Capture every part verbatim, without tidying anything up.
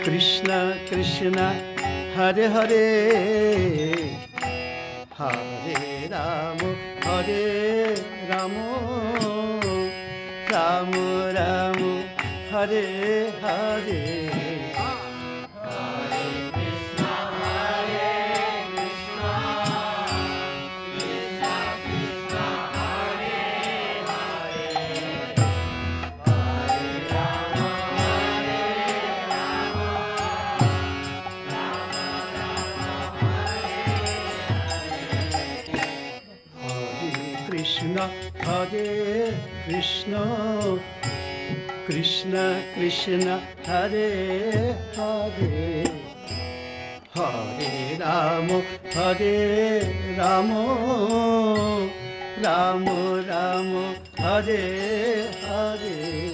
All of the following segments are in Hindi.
Krishna Krishna Hare Hare Hare Ram Hare Ram Ram Ram Hare Hare Hare Krishna Krishna Krishna Hare Hare Hare Ram Hare Ram Ram Ram Hare Hare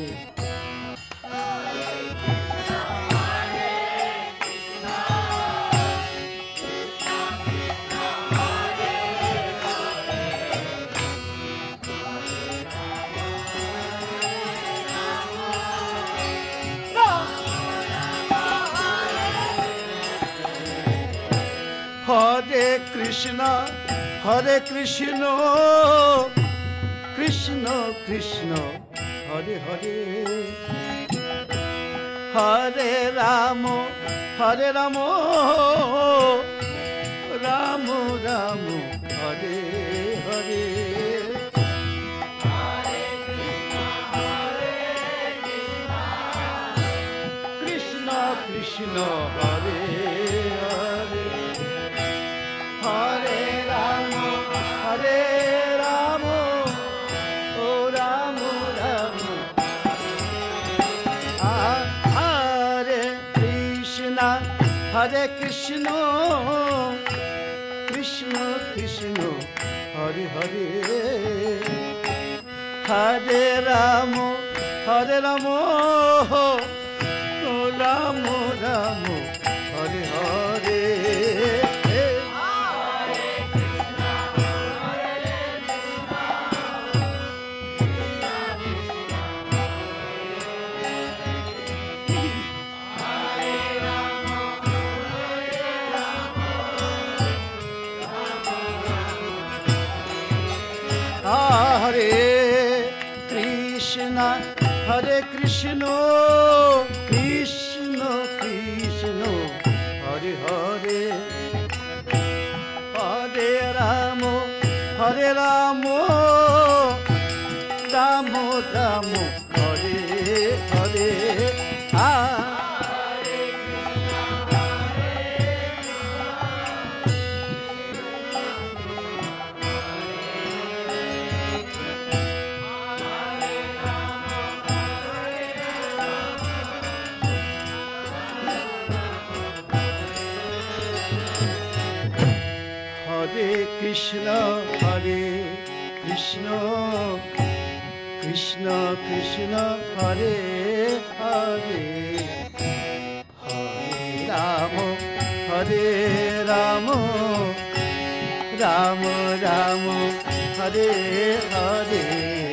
Hare Krishna Hare Krishna Krishna Krishna Hare Hare Hare Ram Hare Ram Ram Ram Hare Hare Krishna Krishna Hare Hare Hare Ram Hare Ram O Ram Ram Hare Krishna Hare Krishna Krishna Krishna Hare Hare Hare Ram Hare Ram O Ram Ram Hare Hare Hare Krishna Hare Krishna Krishna Krishna Hare Hare Hare Ram Hare Ram Ram Ram Hare Hare uh Hare Krishna Hare Krishna Krishna Krishna Hare Hare Hare Ram Hare Ram Ram Ram Hare Hare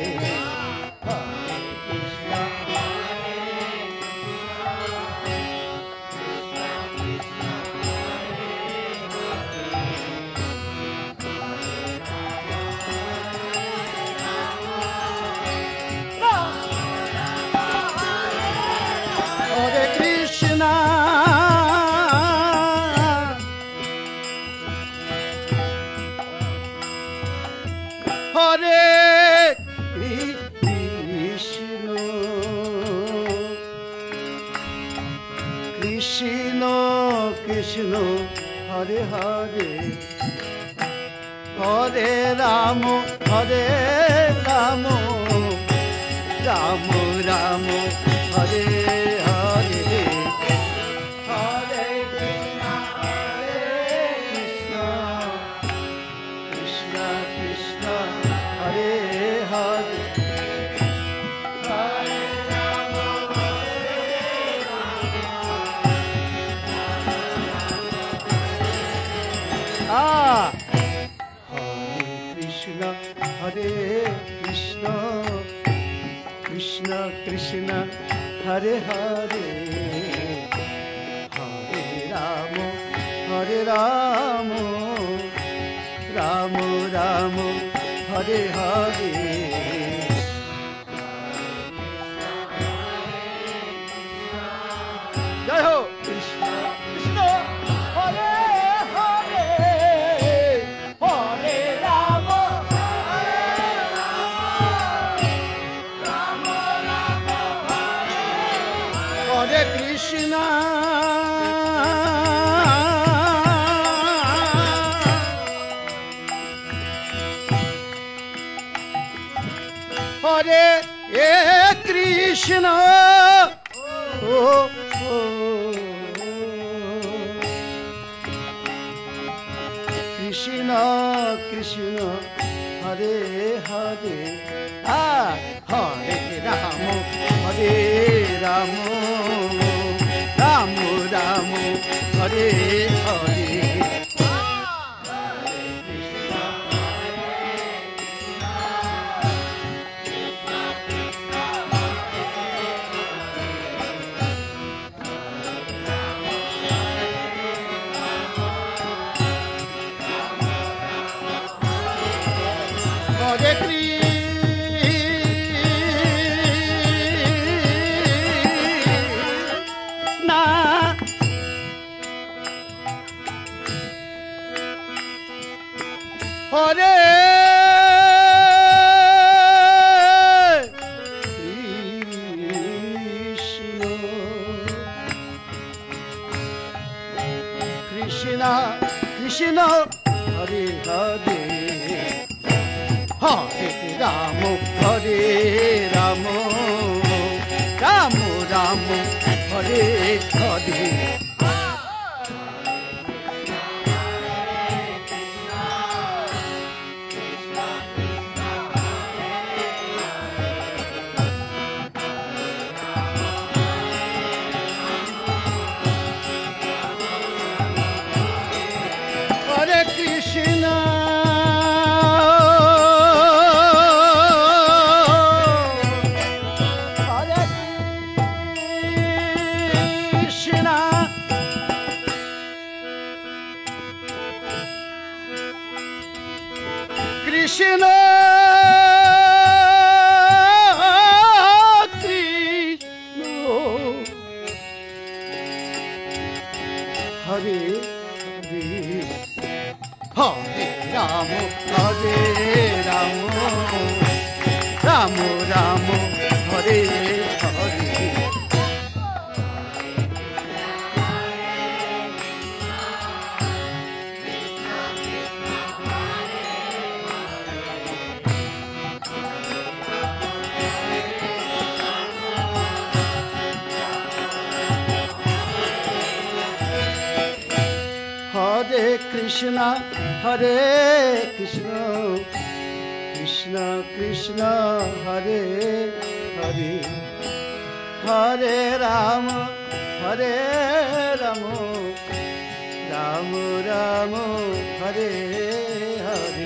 Hare Krishna Hare Krishna Krishna Krishna Hare Hare Hare Ram Hare Ram Ram Ram Hare Hare Hare Krishna Hare Krishna Krishna Krishna Hare Hare Hare Ram Hare Ram uh Hare Krishna Hare Krishna Krishna Krishna Hare Hare Ram, Hare Hare. Jai Ho, Krishna, Krishna, Hare Hare, Hare Ram, Hare Krishna. Hare Krishna, oh, oh. Krishna, Krishna, Hare Hare, ah, Hare Rama, Hare Rama, Rama Rama, Hare Hare. Hare Krishna, Hare Krishna, Krishna, Krishna, Hare Hare. Hare Rama, Hare Rama, Rama Rama, Hare Hare. Hare Krishna, Hare Krishna, Krishna, Krishna, Hare Hare. Hare Rama, Hare Rama, Rama Rama, Hare Hare. Hare Krishna, Hare Krishna, Krishna Krishna, Hare Hare, Hare Rama, Hare Rama, Rama Rama, Hare Hare.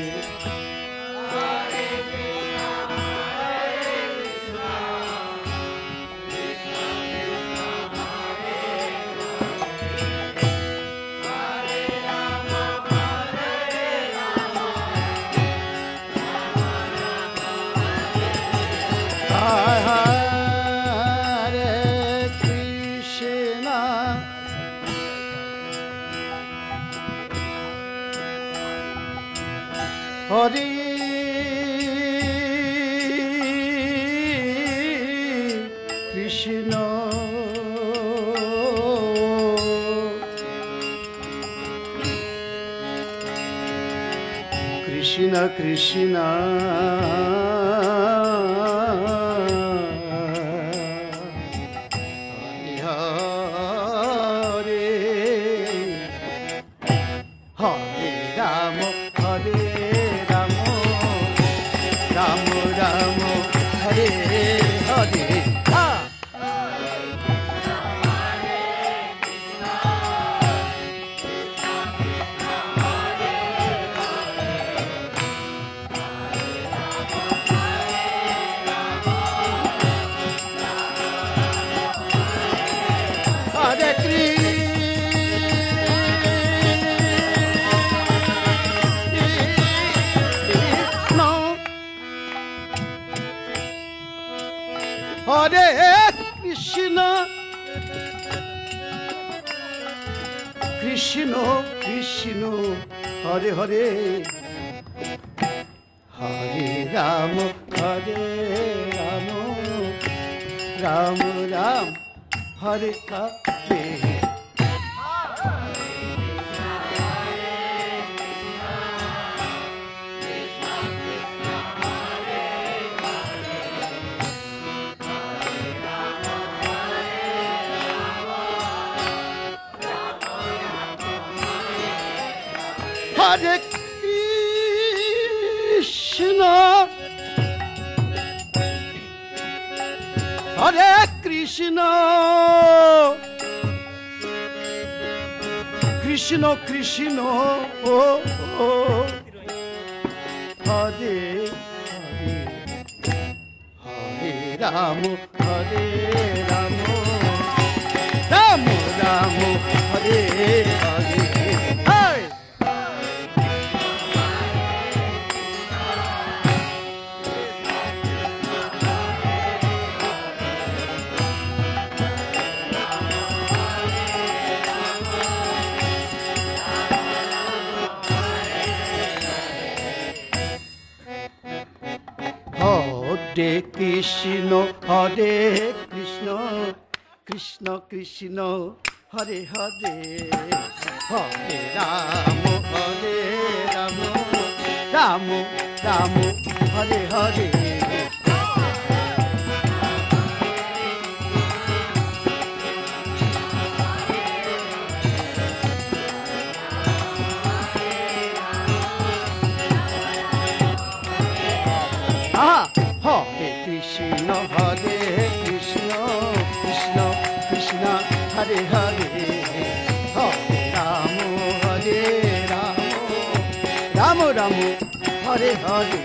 Hare Krishna, Hare Krishna, Krishna Krishna, Hare Hare Krishna Krishna Krishna Hare Hare Hare Rama Hare Rama Rama Rama Hare Hare Hare Krishna Hare Krishna Krishna Krishna oh, oh. Hare Hare Hare Rama Hare Rama Rama Rama Hare Hare Hare Krishna, Hare Krishna, Krishna Krishna, Hare Hare, Hare Rama, Hare Rama, Rama Rama, Hare Hare. Hare Krishna, Hare Krishna, Krishna Krishna, Hare Hare, Hare Rama, Hare Rama, Rama Rama, Hare Hare.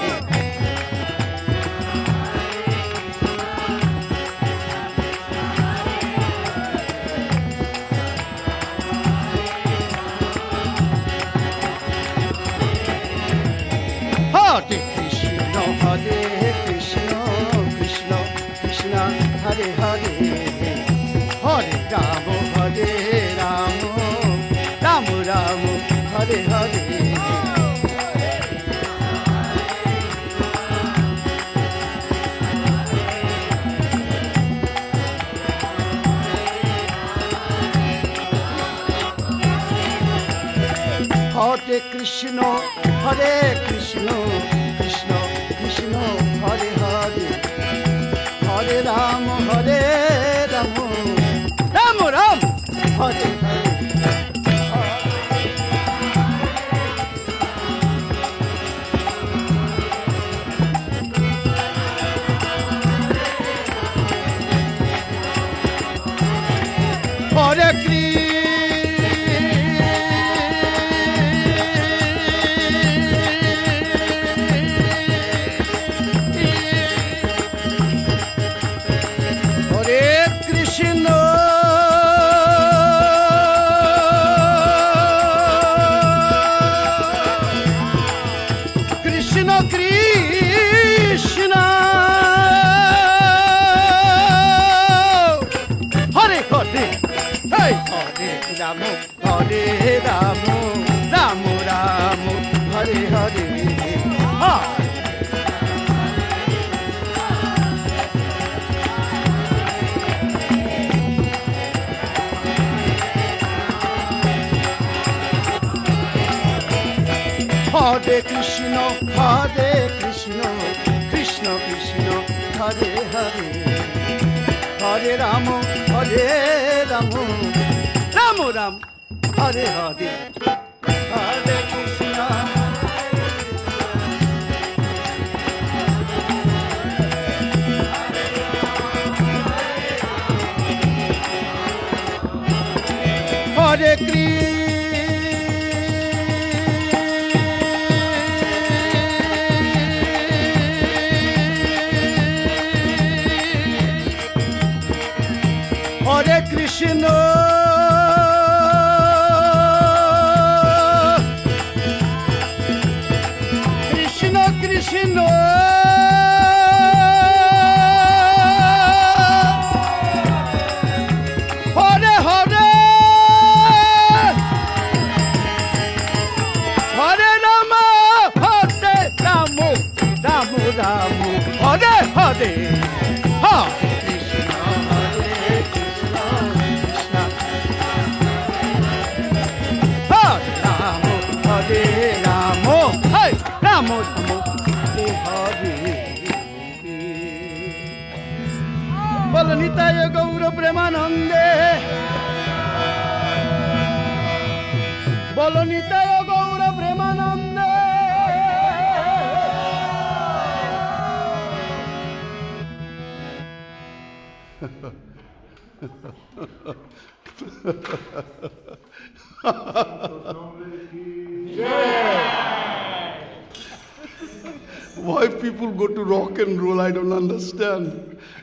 Hare Krishna, Hare Krishna, Krishna Krishna, Hare Hare, Hare Rama, Hare Rama, Rama Rama, Hare Hare. Hare Krishna, Hare Krishna, Krishna Krishna, Hare Hare, Hare Rama, Hare Rama, Rama Rama, Hare Hare. Hare Krishna. Rama, Hare Rama, Rama Rama, Hare Hare. Ha! Hare Krishna, Hare Krishna, Krishna Krishna, Hare Hare, Hare Rama, Hare Rama, Rama Rama, Hare Hare, Hare Krishna. Hare Krishna. Hare Krishna, Krishna Krishna, Hare Hare, Hare Krishna, Hare Krishna, Krishna Hare Rama, Hare Rama, Hare Rama, Hare Hare. Bolo Nitaya Gaura Premanande, Bolo Nitaya Gaura Premanande. Why people go to rock and roll, I don't understand.